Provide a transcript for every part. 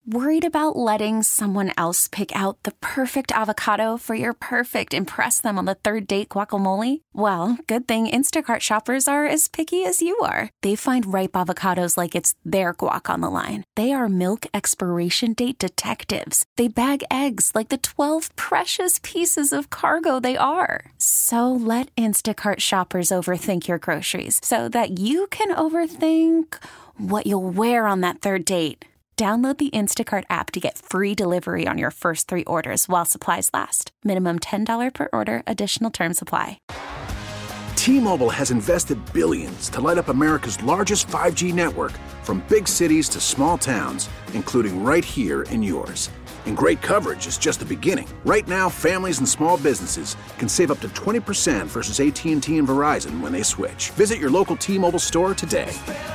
Worried about letting someone else pick out the perfect avocado for your perfect impress them on the third date guacamole? Well, good thing Instacart shoppers are as picky as you are. They find ripe avocados like it's their guac on the line. They are milk expiration date detectives. They bag eggs like the 12 precious pieces of cargo they are. So let Instacart shoppers overthink your groceries so that you can overthink what you'll wear on that third date. Download the Instacart app to get free delivery on your first 3 orders while supplies last. Minimum $10 per order. Additional terms apply. T-Mobile has invested billions to light up America's largest 5G network, from big cities to small towns, including right here in yours. And great coverage is just the beginning. Right now, families and small businesses can save up to 20% versus AT&T and Verizon when they switch. Visit your local T-Mobile store today.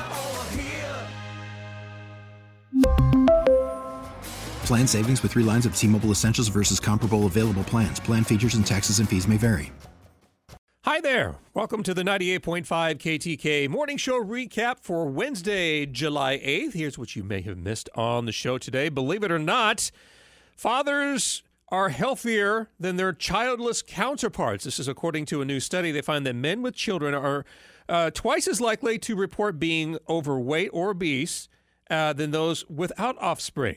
Plan savings with 3 lines of T-Mobile Essentials versus comparable available plans. Plan features and taxes and fees may vary. Hi there. Welcome to the 98.5 KTK Morning Show recap for Wednesday, July 8th. Here's what you may have missed on the show today. Believe it or not, fathers are healthier than their childless counterparts. This is according to a new study. They find that men with children are twice as likely to report being overweight or obese than those without offspring.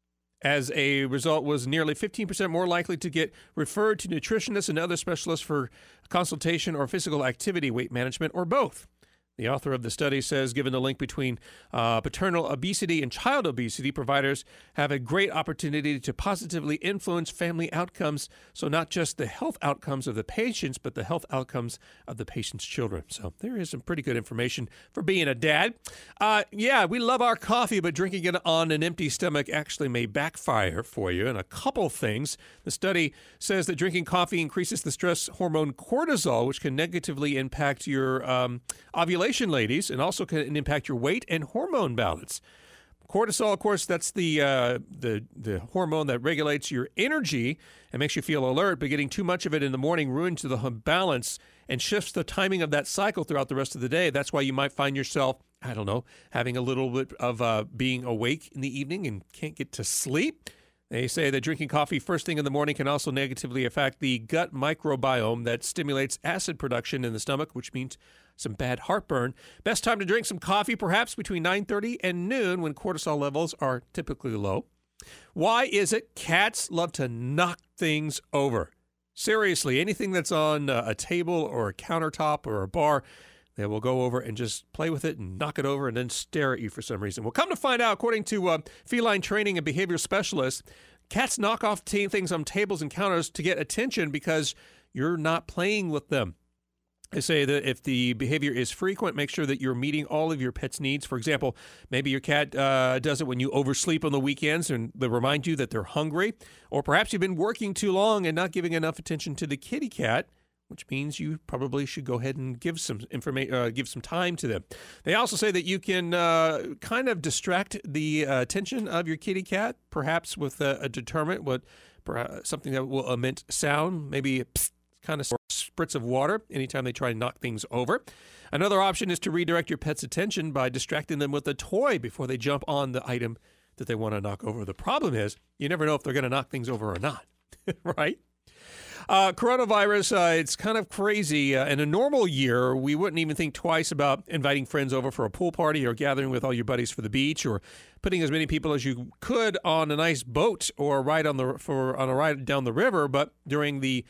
As a result, was nearly 15% more likely to get referred to nutritionists and other specialists for consultation or physical activity, weight management, or both. The author of the study says, given the link between paternal obesity and child obesity, providers have a great opportunity to positively influence family outcomes. So not just the health outcomes of the patients, but the health outcomes of the patient's children. So there is some pretty good information for being a dad. Yeah, we love our coffee, but drinking it on an empty stomach actually may backfire for you. And a couple things. The study says that drinking coffee increases the stress hormone cortisol, which can negatively impact your ovulation, ladies, and also can impact your weight and hormone balance. Cortisol, of course, that's the hormone that regulates your energy and makes you feel alert, but getting too much of it in the morning ruins the balance and shifts the timing of that cycle throughout the rest of the day. That's why you might find yourself, I don't know, having a little bit of being awake in the evening and can't get to sleep. They say that drinking coffee first thing in the morning can also negatively affect the gut microbiome that stimulates acid production in the stomach, which means some bad heartburn. Best time to drink some coffee, perhaps between 9:30 and noon, when cortisol levels are typically low. Why is it cats love to knock things over? Seriously, anything that's on a table or a countertop or a bar, they will go over and just play with it and knock it over and then stare at you for some reason. Well, come to find out, according to feline training and behavior specialists, cats knock off things on tables and counters to get attention because you're not playing with them. They say that if the behavior is frequent, make sure that you're meeting all of your pet's needs. For example, maybe your cat does it when you oversleep on the weekends and they remind you that they're hungry. Or perhaps you've been working too long and not giving enough attention to the kitty cat, which means you probably should go ahead and give some give some time to them. They also say that you can kind of distract the attention of your kitty cat, perhaps with a deterrent, something that will emit sound, maybe a psst, kind of spritz of water anytime they try to knock things over. Another option is to redirect your pet's attention by distracting them with a toy before they jump on the item that they want to knock over. The problem is you never know if they're going to knock things over or not, right? Coronavirus, it's kind of crazy. In a normal year, we wouldn't even think twice about inviting friends over for a pool party or gathering with all your buddies for the beach or putting as many people as you could on a nice boat or a ride on a ride down the river. But during the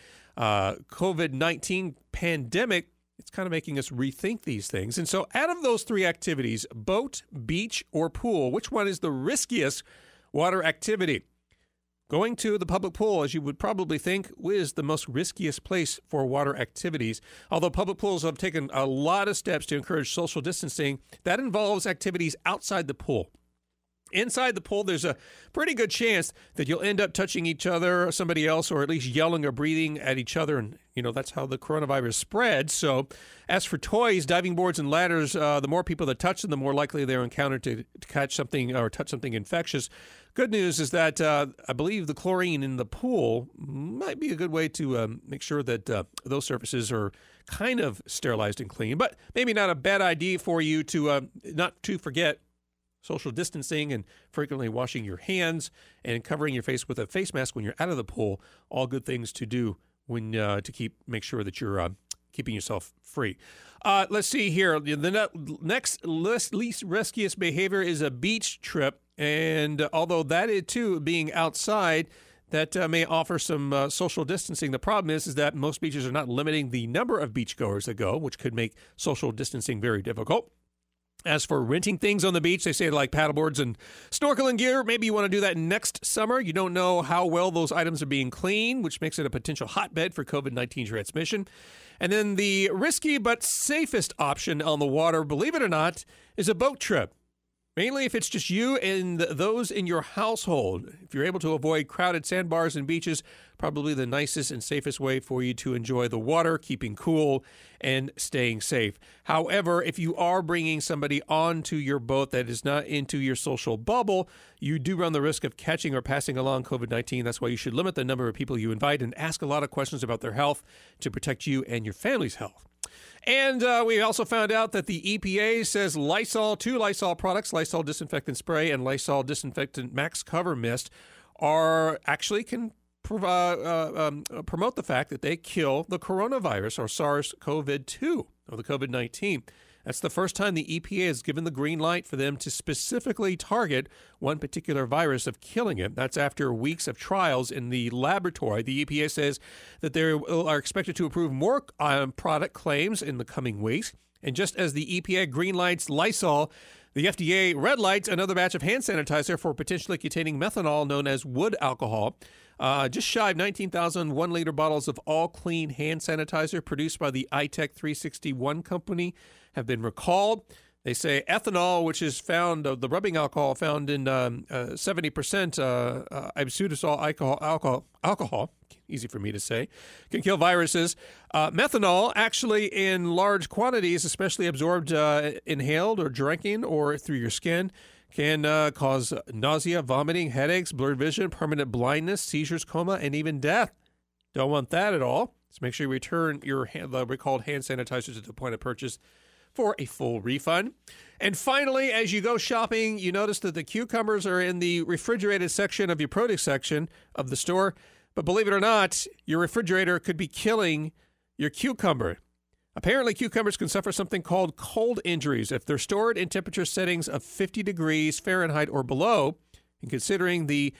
COVID-19 pandemic, it's kind of making us rethink these things. And so out of those 3 activities, boat, beach, or pool, which one is the riskiest water activity? Going to the public pool, as you would probably think, is the most riskiest place for water activities. Although public pools have taken a lot of steps to encourage social distancing, that involves activities outside the pool. Inside the pool, there's a pretty good chance that you'll end up touching each other, or somebody else, or at least yelling or breathing at each other. And, that's how the coronavirus spreads. So as for toys, diving boards, and ladders, the more people that touch them, the more likely they're encountered to catch something or touch something infectious. Good news is that I believe the chlorine in the pool might be a good way to make sure that those surfaces are kind of sterilized and clean. But maybe not a bad idea for you to not to forget social distancing and frequently washing your hands and covering your face with a face mask when you're out of the pool, all good things to do when to make sure that you're keeping yourself free. Let's see here. The next least riskiest behavior is a beach trip. And although that is, too, being outside, that may offer some social distancing. The problem is that most beaches are not limiting the number of beachgoers that go, which could make social distancing very difficult. As for renting things on the beach, they say like paddleboards and snorkeling gear. Maybe you want to do that next summer. You don't know how well those items are being cleaned, which makes it a potential hotbed for COVID-19 transmission. And then the risky but safest option on the water, believe it or not, is a boat trip. Mainly if it's just you and those in your household. If you're able to avoid crowded sandbars and beaches, probably the nicest and safest way for you to enjoy the water, keeping cool and staying safe. However, if you are bringing somebody onto your boat that is not into your social bubble, you do run the risk of catching or passing along COVID-19. That's why you should limit the number of people you invite and ask a lot of questions about their health to protect you and your family's health. And we also found out that the EPA says two Lysol products, Lysol Disinfectant Spray and Lysol Disinfectant Max Cover Mist, can promote the fact that they kill the coronavirus or SARS-CoV-2 or the COVID-19. That's the first time the EPA has given the green light for them to specifically target one particular virus of killing it. That's after weeks of trials in the laboratory. The EPA says that they are expected to approve more product claims in the coming weeks. And just as the EPA green lights Lysol, the FDA red lights another batch of hand sanitizer for potentially containing methanol known as wood alcohol. Just shy of 19,000 1-liter bottles of all clean hand sanitizer produced by the iTech 361 company have been recalled. They say ethanol, which is found, the rubbing alcohol found in 70% ibutylsol alcohol, easy for me to say, can kill viruses. Methanol, actually in large quantities, especially absorbed inhaled or drinking or through your skin, can cause nausea, vomiting, headaches, blurred vision, permanent blindness, seizures, coma, and even death. Don't want that at all. So make sure you return the recalled hand sanitizer to the point of purchase for a full refund. And finally, as you go shopping, you notice that the cucumbers are in the refrigerated section of your produce section of the store. But believe it or not, your refrigerator could be killing your cucumber. Apparently, cucumbers can suffer something called cold injuries if they're stored in temperature settings of 50 degrees Fahrenheit or below. And considering the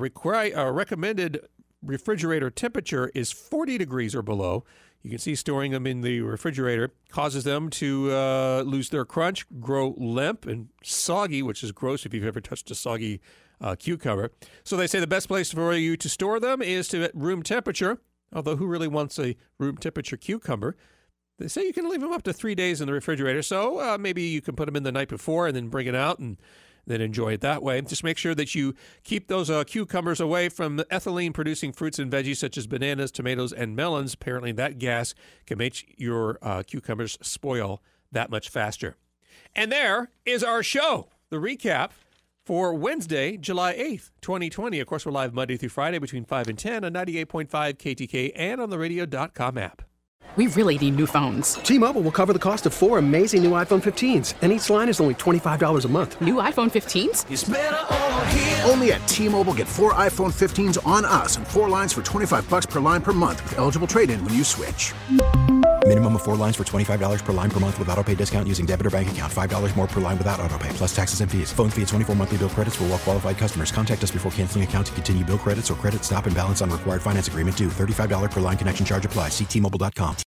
recommended refrigerator temperature is 40 degrees or below, you can see storing them in the refrigerator causes them to lose their crunch, grow limp and soggy, which is gross if you've ever touched a soggy cucumber. So they say the best place for you to store them is at room temperature, although who really wants a room temperature cucumber? They say you can leave them up to 3 days in the refrigerator, so maybe you can put them in the night before and then bring it out and then enjoy it that way. Just make sure that you keep those cucumbers away from the ethylene-producing fruits and veggies such as bananas, tomatoes, and melons. Apparently, that gas can make your cucumbers spoil that much faster. And there is our show, the recap for Wednesday, July 8th, 2020. Of course, we're live Monday through Friday between 5 and 10 on 98.5 KTK and on the radio.com app. We really need new phones. T-Mobile will cover the cost of 4 amazing new iPhone 15s, and each line is only $25 a month. New iPhone 15s? It's better over here. Only at T-Mobile, get 4 iPhone 15s on us and 4 lines for $25 per line per month with eligible trade-in when you switch. Minimum of 4 lines for $25 per line per month with autopay discount using debit or bank account. $5 more per line without autopay, plus taxes and fees. Phone fee at 24 monthly bill credits for well-qualified customers. Contact us before canceling account to continue bill credits or credit stop and balance on required finance agreement due. $35 per line connection charge applies. See T-Mobile.com.